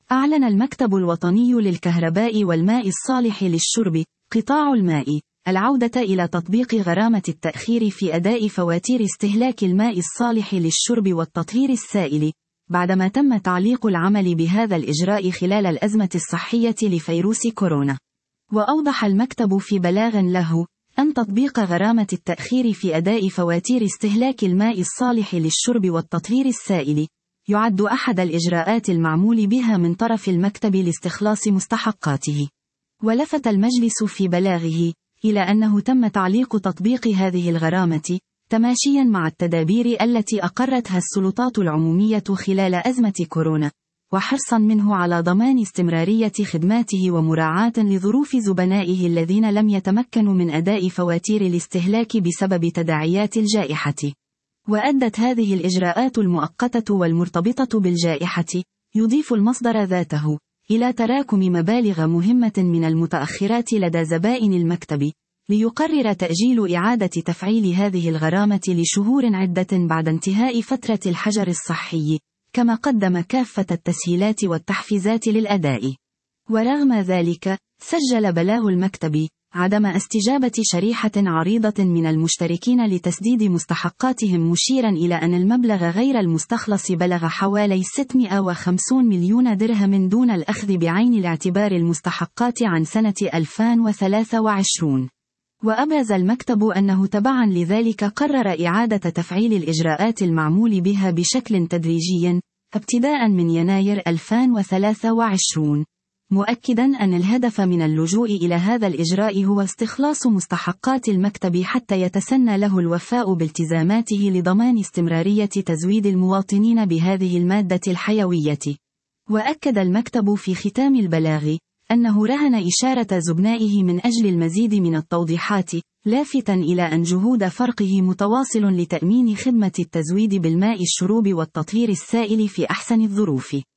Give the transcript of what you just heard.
أعلن المكتب الوطني للكهرباء والماء الصالح للشرب قطاع الماء العودة إلى تطبيق غرامة التأخير في أداء فواتير استهلاك الماء الصالح للشرب والتطهير السائل، بعدما تم تعليق العمل بهذا الإجراء خلال الأزمة الصحية لفيروس كورونا. وأوضح المكتب في بلاغ له أن تطبيق غرامة التأخير في أداء فواتير استهلاك الماء الصالح للشرب والتطهير السائل يعد أحد الإجراءات المعمول بها من طرف المكتب لاستخلاص مستحقاته. ولفت المجلس في بلاغه إلى أنه تم تعليق تطبيق هذه الغرامة تماشيا مع التدابير التي أقرتها السلطات العمومية خلال أزمة كورونا، وحرصا منه على ضمان استمرارية خدماته ومراعاة لظروف زبنائه الذين لم يتمكنوا من أداء فواتير الاستهلاك بسبب تداعيات الجائحة. وأدت هذه الإجراءات المؤقتة والمرتبطة بالجائحة، يضيف المصدر ذاته، إلى تراكم مبالغ مهمة من المتأخرات لدى زبائن المكتب، ليقرر تأجيل إعادة تفعيل هذه الغرامة لشهور عدة بعد انتهاء فترة الحجر الصحي، كما قدم كافة التسهيلات والتحفيزات للأداء. ورغم ذلك، سجل بلاغ المكتب عدم استجابة شريحة عريضة من المشتركين لتسديد مستحقاتهم، مشيرا إلى أن المبلغ غير المستخلص بلغ حوالي 650 مليون درهم دون الأخذ بعين الاعتبار المستحقات عن سنة 2023. وأبرز المكتب أنه تبعا لذلك قرر إعادة تفعيل الإجراءات المعمول بها بشكل تدريجي ابتداء من يناير 2023، مؤكدا أن الهدف من اللجوء إلى هذا الإجراء هو استخلاص مستحقات المكتب حتى يتسنى له الوفاء بالتزاماته لضمان استمرارية تزويد المواطنين بهذه المادة الحيوية. وأكد المكتب في ختام البلاغ أنه رهن إشارة زبنائه من أجل المزيد من التوضيحات، لافتا إلى أن جهود فرقه متواصل لتأمين خدمة التزويد بالماء الشروب والتطهير السائل في أحسن الظروف.